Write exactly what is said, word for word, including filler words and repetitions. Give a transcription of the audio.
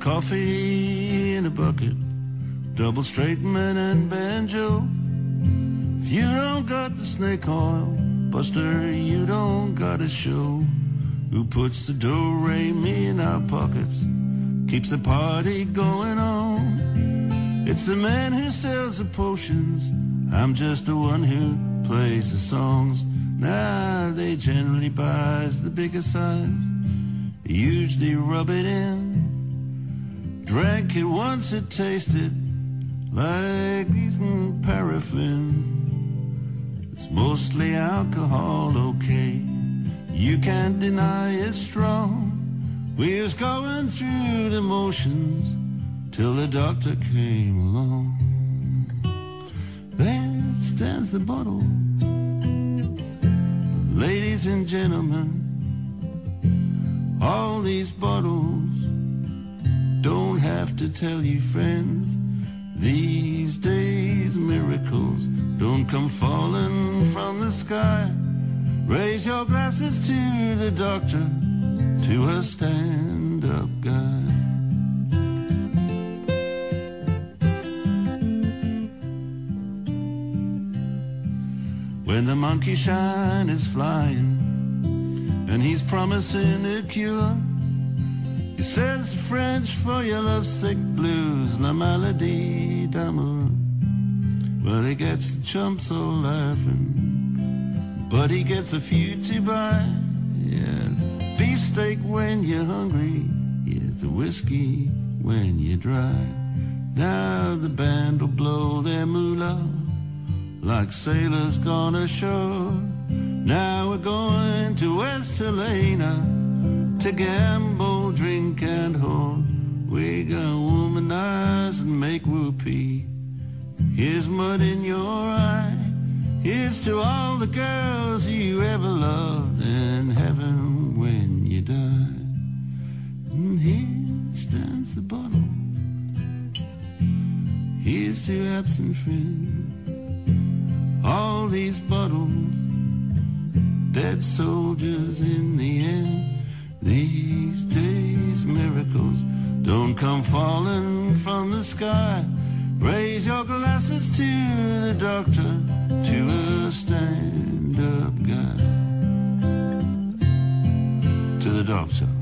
coffee in a bucket, double straightman and banjo. If you don't got the snake oil, Buster, you don't got a show. Who puts the do-re-mi in our pockets, keeps the party going on? It's the man who sells the potions, I'm just the one who plays the songs. Now they generally buys the bigger size, usually rub it in. Drank it once, it tasted like using paraffin. It's mostly alcohol, okay, you can't deny it's strong. We was going through the motions till the doctor came along. There stands the bottle, ladies and gentlemen. All these bottles don't have to tell you, friends. These days miracles don't come falling from the sky. Raise your glasses to the doctor, to a stand-up guy. When the monkey shine is flying and he's promising a cure, he says French for your lovesick blues, la maladie d'amour. Well, he gets the chumps all laughing, but he gets a few to buy. Yeah, beefsteak when you're hungry, yeah, the whiskey when you're dry. Now the band'll blow their moolah like sailors gone ashore. Now we're going to West Helena to gamble, drink and whore. We gonna womanize and make whoopee. Here's mud in your eye. Here's to all the girls you ever loved, and heaven when you die. And here stands the bottle. Here's to absent friends. All these bottles, dead soldiers in the end. These days miracles don't come falling from the sky. Raise your glasses to the doctor, to a stand-up guy. To the doctor.